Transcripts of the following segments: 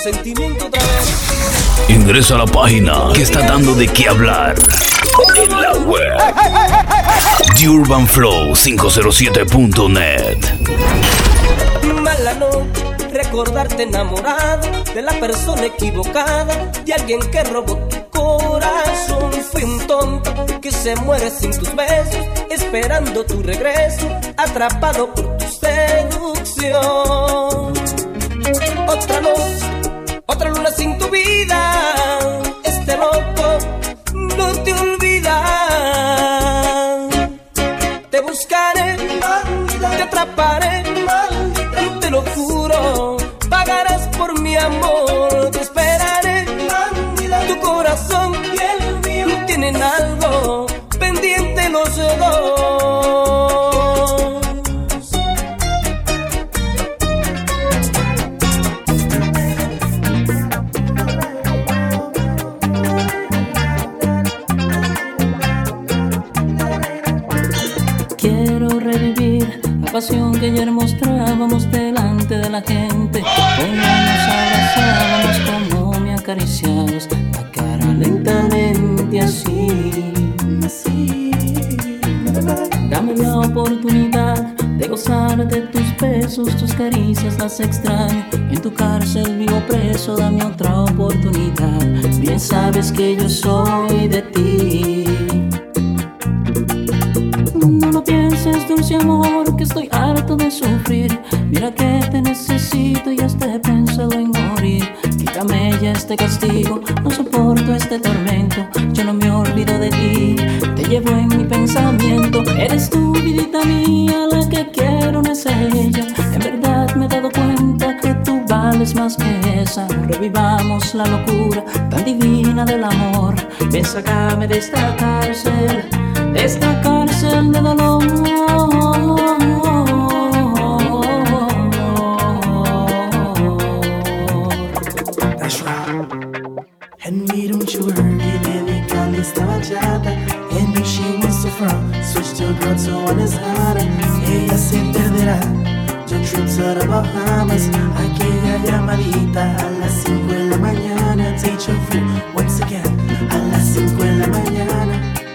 sentimiento otra vez. Ingresa a la página que está dando de qué hablar en la web. TheUrbanFlow507.net. Mala noche, recordarte enamorado de la persona equivocada, de alguien que robó tu corazón. Fui un tonto que se muere sin tus besos, esperando tu regreso, atrapado por tu seducción. Otra noche, otra luna sin tu vida, este loco no te olvida. Te buscaré, te atraparé, te lo juro, pagarás por mi amor. Te esperaré, tu corazón y el mío tienen algo pendiente los dos. La pasión que ayer mostrábamos delante de la gente, cómo nos abrazábamos, cómo me acariciabas la cara lentamente así. Dame la oportunidad de gozar de tus besos, tus caricias las extraño. En tu cárcel vivo preso, dame otra oportunidad. Bien sabes que yo soy de ti. No pienses, dulce amor, que estoy harto de sufrir. Mira que te necesito y hasta he pensado en morir. Quítame ya este castigo, no soporto este tormento. Yo no me olvido de ti, te llevo en mi pensamiento. Eres tu vidita mía, la que quiero no es ella. En verdad me he dado cuenta que tú vales más que esa. Revivamos la locura tan divina del amor. Ven, sácame de esta cárcel de dolor. That's right. And we don't you worry, baby, call esta bachata. And if she wants to from, switch to a girl so honest harder. Ella se perderá, your trips to the Bahamas. Aquella llamadita a las 5 de la mañana. Take your food once again, a las 5 de la mañana.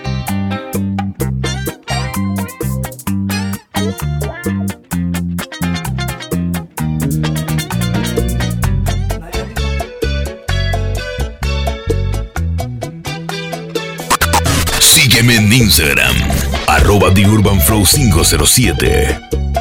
Sígueme en Instagram, @TheUrbanFlow507.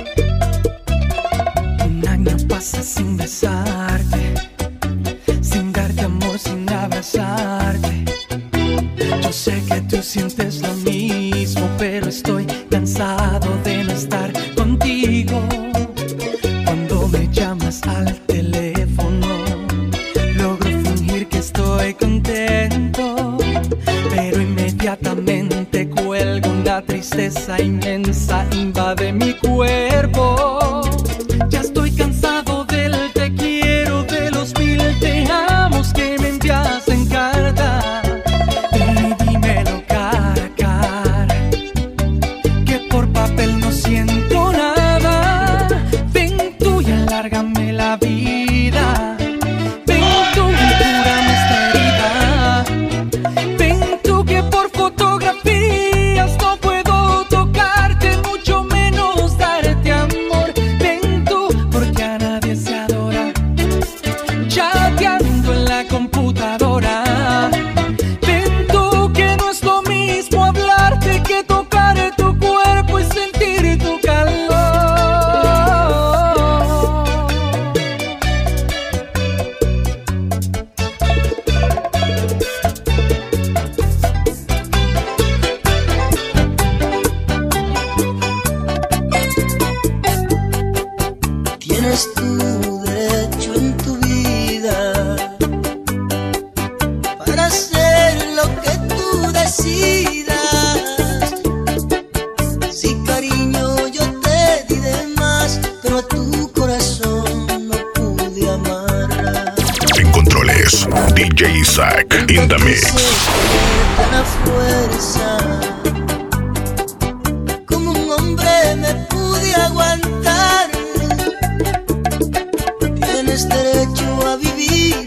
Un año pasa sin besarte, sin darte amor, sin abrazarte. Yo sé que tú sientes lo mismo, pero estoy cansado de no estar contigo. Cuando me llamas al teléfono, logro fingir que estoy contento, pero inmediatamente cuelgo. Una tristeza inmensa invade mi cuerpo. Ya estoy cansado del te quiero, de los 1000 te amos que me envías en carta. Y dímelo cara a cara, que por papel no siento nada. Ven tú y alárgame la vida. Ven tú y cúrame esta herida. Ven tú que por fotografías no puedo tocarte, mucho menos darte amor. Ven tú porque a nadie se adora chateando en la computadora. Ven tú que no es lo mismo hablarte que tocar tu cuerpo y sentir tu calor. Tienes tu derecho en tu vida para hacer lo que tú decidas. Sí, cariño, yo te di de más, pero a tu corazón no pude amarla. En controles, DJ Isaac in the mix. La fuerza, como un hombre me pude aguantar. Tienes derecho a vivir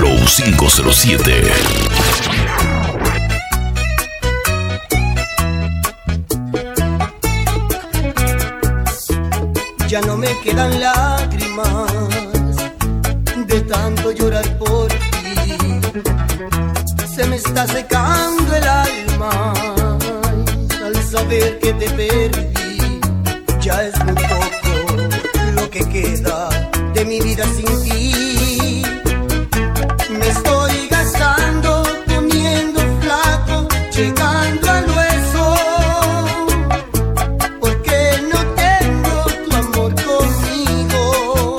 Flow 507. Ya no me quedan lágrimas de tanto llorar por ti. Se me está secando el alma al saber que te perdí. Ya es muy poco lo que queda de mi vida sin ti. Me estoy gastando, poniendo flaco, llegando al hueso, porque no tengo tu amor conmigo.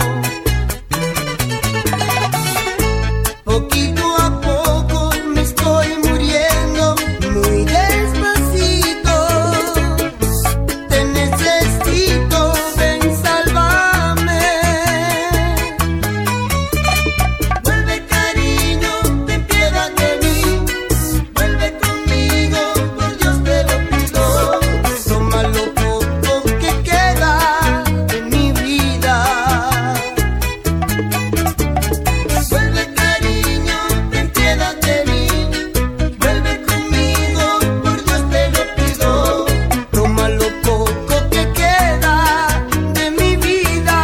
Poquito a poco me estoy muriendo, muy despacito. Te necesito, ven, sálvame. Vuelve, cariño, ten piedad de mí. Vuelve conmigo, por Dios te lo pido. Toma lo poco que queda de mi vida. Vuelve, cariño, ten piedad de mí. Vuelve conmigo, por Dios te lo pido. Toma lo poco que queda de mi vida.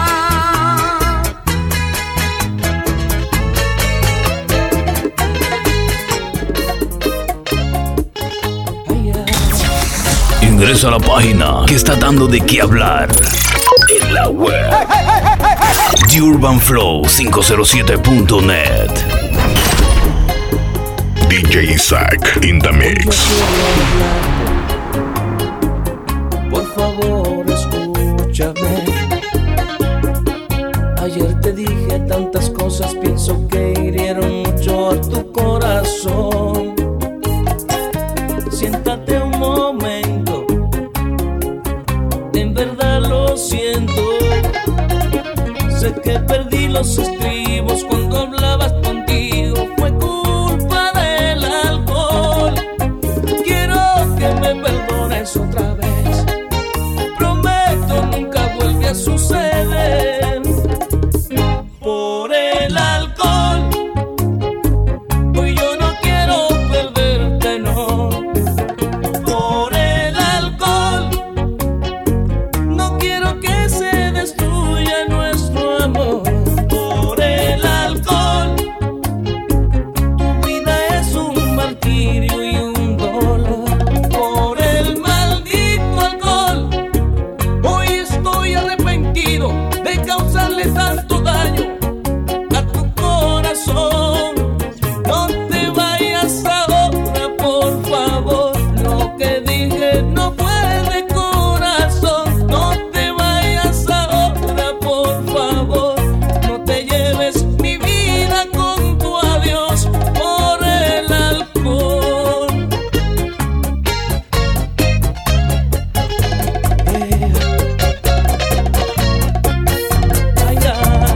Ingresa a la página que está dando de qué hablar en la web. TheUrbanFlow507.net. DJ Isaac in the mix. Por favor, escúchame. Ayer te dije tantas cosas, pienso que hirieron mucho a tu corazón. Siéntate un momento, en verdad lo siento. Sé que perdí los estribos cuando hablabas contigo, fue culpa del alcohol. Quiero que me perdones otra vez, prometo nunca vuelve a suceder. Por el alcohol, hoy yo no quiero perderte, no. Por el alcohol, no quiero que se destruya nuestro amor. Por el alcohol, tu vida es un martirio y un dolor. Por el maldito alcohol, hoy estoy arrepentido de causarle tanto daño a tu corazón. No te vayas ahora, por favor. Lo que dije no fue de corazón. No te vayas ahora, por favor. No te lleves mi vida con tu adiós por el alcohol. Ay, ay.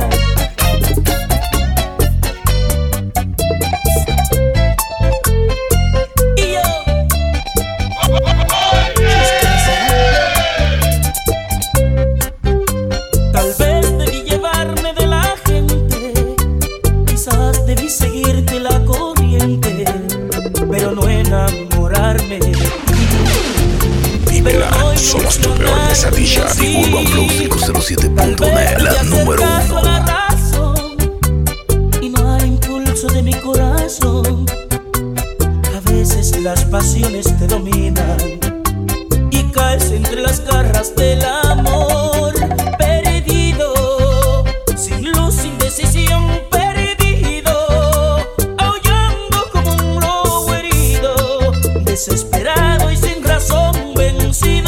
Y yo, tal vez debí llevarme de la gente, quizás debí seguirte la corriente, pero no enamorarme. Pero no Somos tu peor pesadilla. TheUrbanFlow507.net, la número caso a 1. la razón y no hay impulso de mi corazón. A veces las pasiones te dominan y caes entre las garras del amor. Perdido, sin luz, sin decisión, perdido, aullando como un lobo herido, desesperado y sin razón vencido.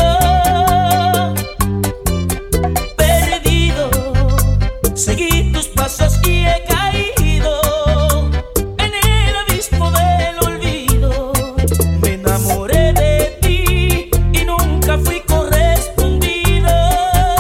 Perdido, seguí tus pasos y he caído en el abismo del olvido. Me enamoré de ti y nunca fui correspondido.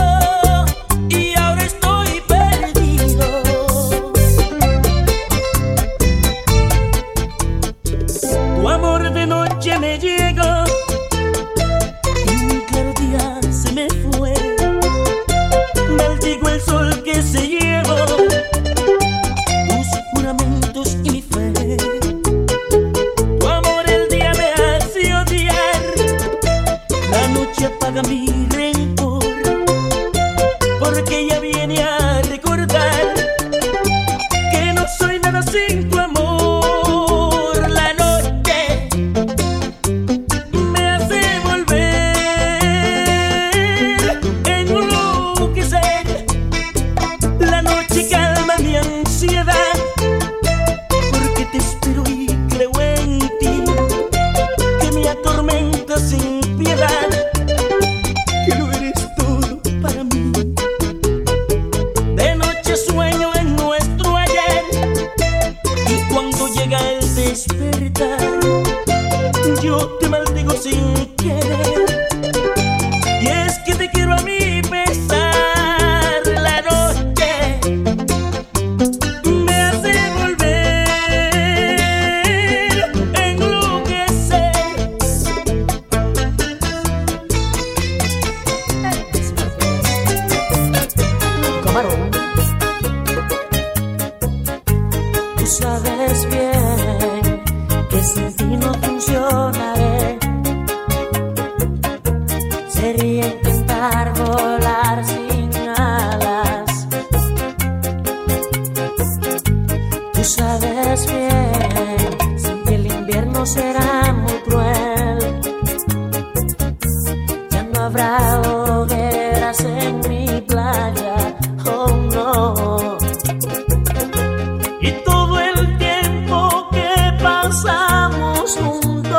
yo te maldigo sin querer. Y es que te quiero a mi pesar. La noche me hace volver a enloquecer. Camarón. Tú sabes bien que sin ti no funcionaré. Sería intentar volar sin alas. Tú sabes bien, sin que el invierno será muy cruel. Ya no habrá hogueras en mi playa, oh no. Y todo el tiempo que pasamos juntos,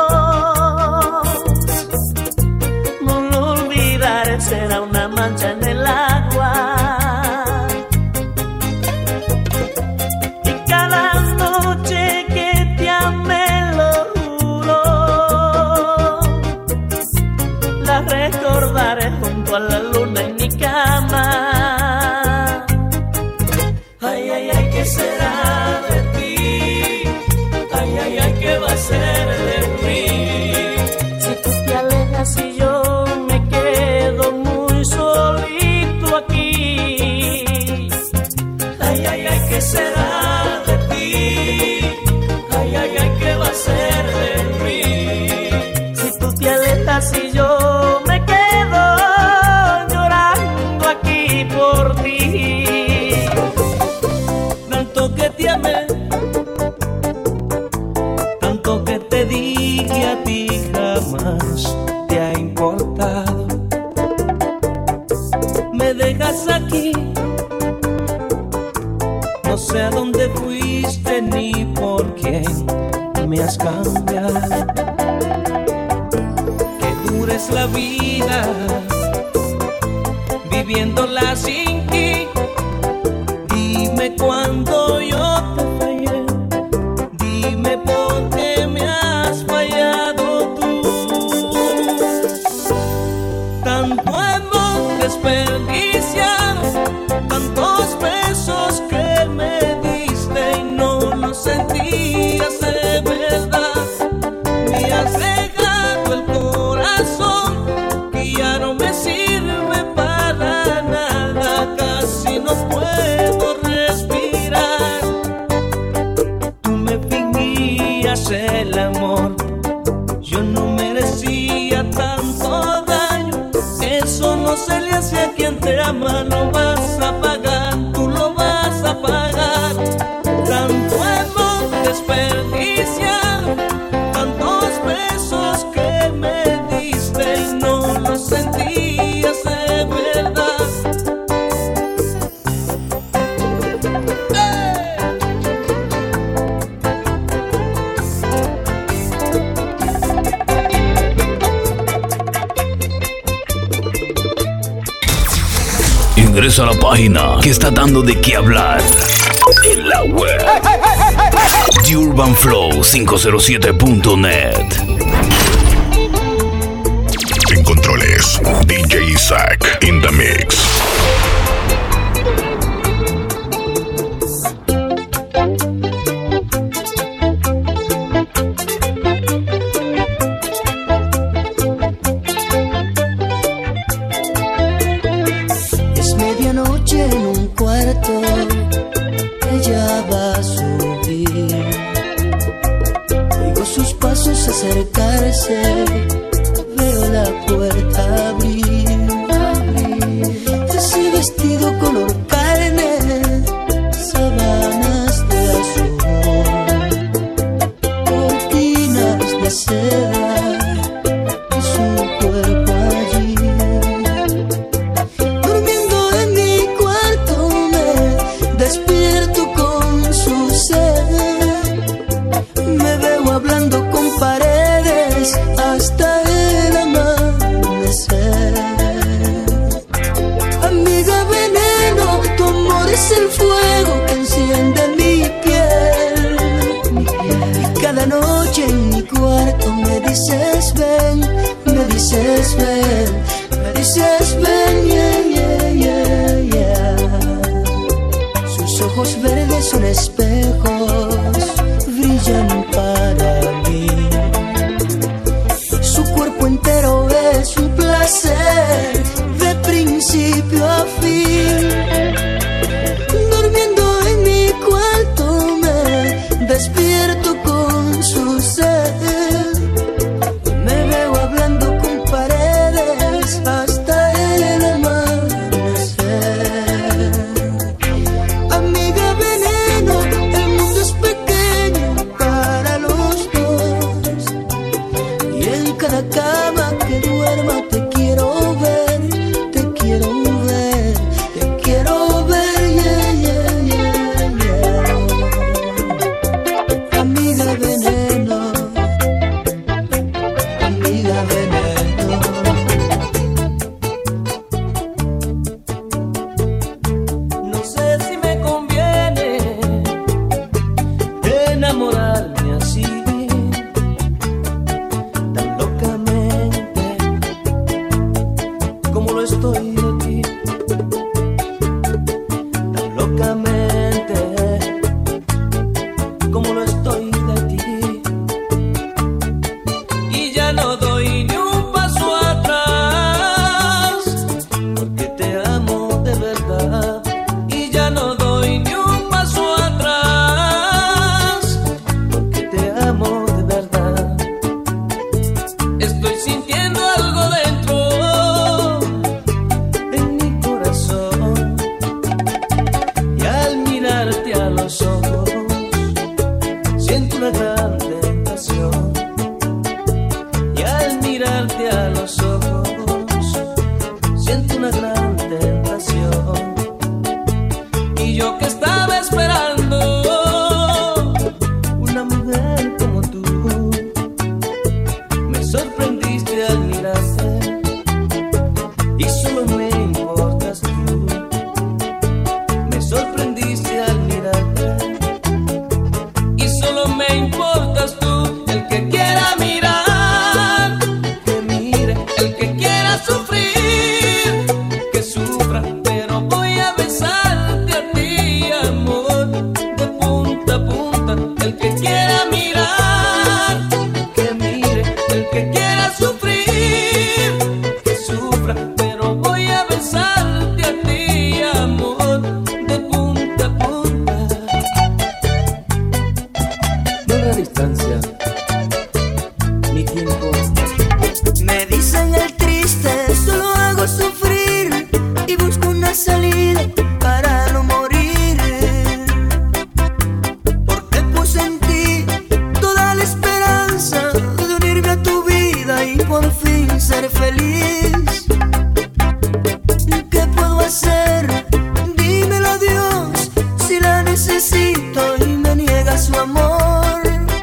no lo olvidaré, será una mancha en el agua. Y cada noche que te amé, lo juro, la recordaré junto a la luna en mi cama. Ay, ay, ay, ¿qué será de ti? Ay, ay, ay, ¿qué va a ser de mí? Si tú te alejas y yo me quedo muy solito aquí. Ay, ay, ay, ¿qué será de ti? Ay, ay, ay, ¿qué va a ser de mí? Si tú te alejas y yo me quedo llorando aquí por ti. Tanto que te amé, tanto que te di que a ti jamás te ha importado. Me dejas aquí, no sé a dónde fuiste ni por quién me has cambiado. Que dura es la vida viviéndola sin ti. Dime cuándo yo te fallé, dime por qué me has fallado tú. Tanto amor desperdiciado, tantos besos que me diste y no los sentías de verdad. Me has regado el corazón que ya no me sirve para nada, casi no puedo respirar. Tú me fingías el amor, yo no merecía tanto daño. Eso no se le hace a quien te ama, lo vas a pagar, tú lo vas a pagar. Tanto amor desperdiciado, tantos besos que me diste y no los sentías de verdad. Ingresa a la página que está dando de qué hablar en la web. TheUrbanFlow507.net. En controles, DJ Isaac in the mix. Es medianoche en un cuarto, ella va a subir. Oigo sus pasos acercarse, veo la puerta abrir. Ese vestido color carne, sábanas de azul, cortinas de seda y su cuerpo allí. Durmiendo en mi cuarto me despierto con su ser. Me veo hablando con paredes hasta el amanecer. Amiga veneno, tu amor es el fuego que enciende mi piel. Y cada noche en sed. Me veo hablando con paredes hasta el amanecer. Amiga veneno, el mundo es pequeño para los dos, y en cada cama que duerma te quiero ver, te quiero ver, te quiero ver, yeah, yeah, yeah, yeah. Amiga veneno, amiga veneno. No sé si me conviene enamorarme así, tan locamente como lo estoy de ti, tan locamente como lo estoy de ti. Y ya no doy ni un paso atrás, porque te amo de verdad. Y ya no doy ni un paso atrás, porque te amo de verdad. Estoy sintiendo algo dentro en mi corazón, y al mirarte a los ojos siento una gran tentación. Y al mirarte a los ojos siento una gran tentación. Y yo que estaba esperando una mujer como tú, me sorprendiste al mirarte, y solo me importas tú. Me sorprendiste al mirarte, y solo me importas tú. El que quiera mirar, que mire. El que quiera sufrir, que sufra. Pero voy a besarte a ti, amor, de punta a punta. El que quiera mirar, que mire. El que quiera sufrir, que sufra. Pero voy a besarte a ti, amor, de punta a punta. No habrá distancia ni tiempo. Me dicen el triste, solo hago sufrir y busco una salida para no morir. Porque puse en ti toda la esperanza de unirme a tu vida y por fin ser feliz. ¿Qué puedo hacer? Dímelo a Dios, si la necesito y me niega su amor.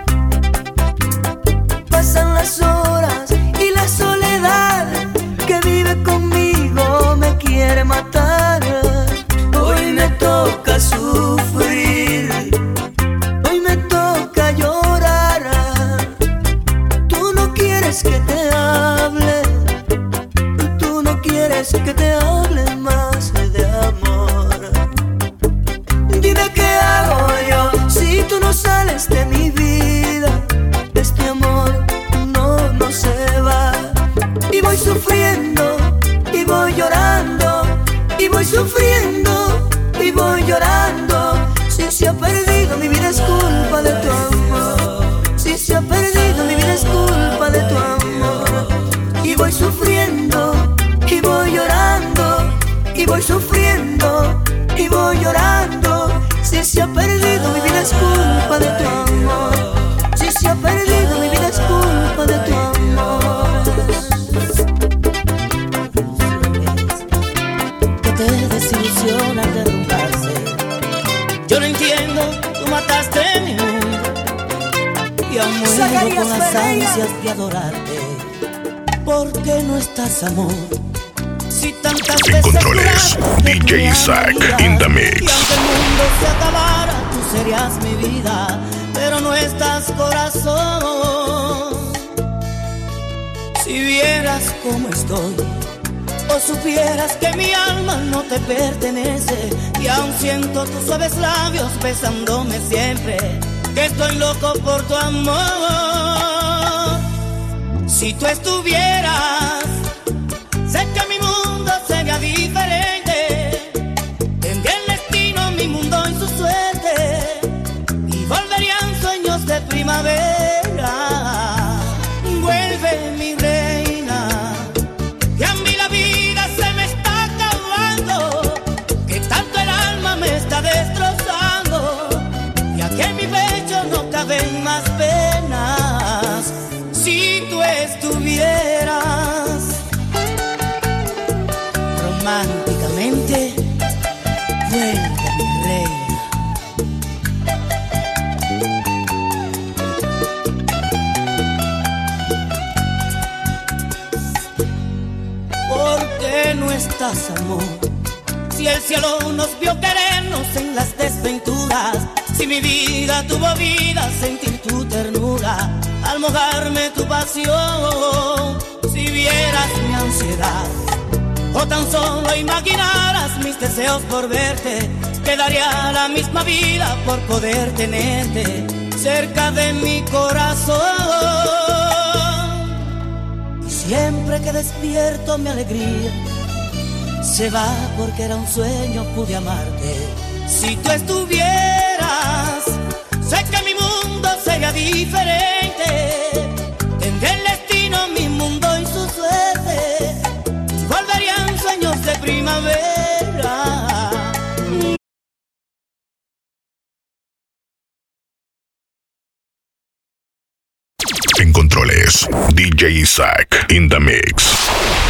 Pasan las horas y la soledad que vive conmigo me quiere matar. Hoy me toca sufrir, hoy me toca llorar. Tú no quieres que te hable, tú no quieres que te hable más de amor. Dime qué hago yo si tú no sales de mi vida. Este amor no se va, y voy sufriendo y voy llorando, y voy sufriendo y voy llorando. Si se ha perdido mi vida es culpa de tu amor, si se ha perdido mi vida es culpa de tu amor. Y voy sufriendo y voy llorando, y voy sufriendo y voy llorando. Si se ha perdido mi vida es culpa de tu amor, si se ha perdido mi vida es culpa de tu amor. Que te desilusiona derrumbarse. Yo no entiendo, tú mataste mi mundo y aún muero con las ansias de adorarte. ¿Por qué no estás, amor? Si tantas En veces controles, juraste que DJ me Isaac amarás, in the y mix. aunque el mundo se acabara, tú serías mi vida, pero no estás, corazón. Si vieras cómo estoy, o supieras que mi alma no te pertenece, y aún siento tus suaves labios besándome siempre, que estoy loco por tu amor. Si tú estuvieras, sé que mi mundo sería diferente. Tendría el destino, mi mundo y su suerte, y volverían sueños de primavera. estás, amor? Si el cielo nos vio querernos en las desventuras, si mi vida tuvo vida, sentir tu ternura, al mojarme tu pasión, si vieras mi ansiedad, o tan solo imaginaras mis deseos por verte, te daría la misma vida por poder tenerte cerca de mi corazón. Y siempre que despierto mi alegría se va porque era un sueño, pude amarte. Si tú estuvieras, sé que mi mundo sería diferente. Tendré el destino, mi mundo y su suerte. Volverían sueños de primavera. En controles, DJ Isaac in the mix.